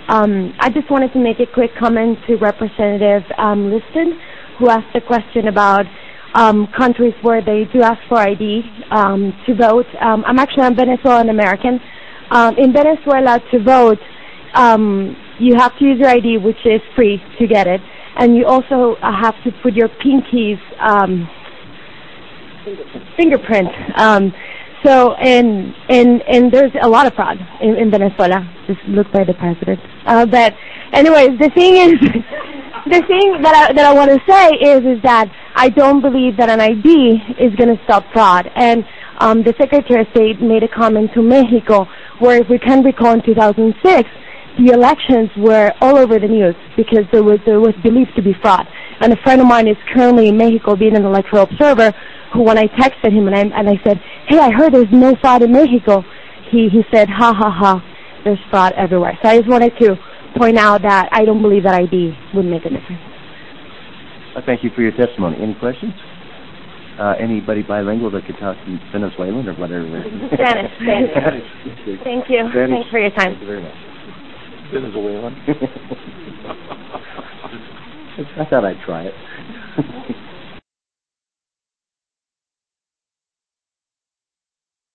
I just wanted to make a quick comment to Representative Liston, who asked a question about countries where they do ask for ID to vote. I'm Venezuelan American. In Venezuela, to vote, you have to use your ID, which is free to get it, and you also have to put your pinky's fingerprint. And there's a lot of fraud in Venezuela. Just look by the president. But anyways, the thing that I want to say is that I don't believe that an ID is going to stop fraud. And the Secretary of State made a comment to Mexico, where if we can recall in 2006, the elections were all over the news because there was believed to be fraud. And a friend of mine is currently in Mexico being an electoral observer, who when I texted him and I said, hey, I heard there's no fraud in Mexico, he said, ha, ha, ha, there's fraud everywhere. So I just wanted to point out that I don't believe that ID would make a difference. Thank you for your testimony. Any questions? Anybody bilingual that could talk Venezuelan or whatever? Spanish. Thank you. Spanish. Thanks for your time. Thank you very much. Venezuelan. I thought I'd try it.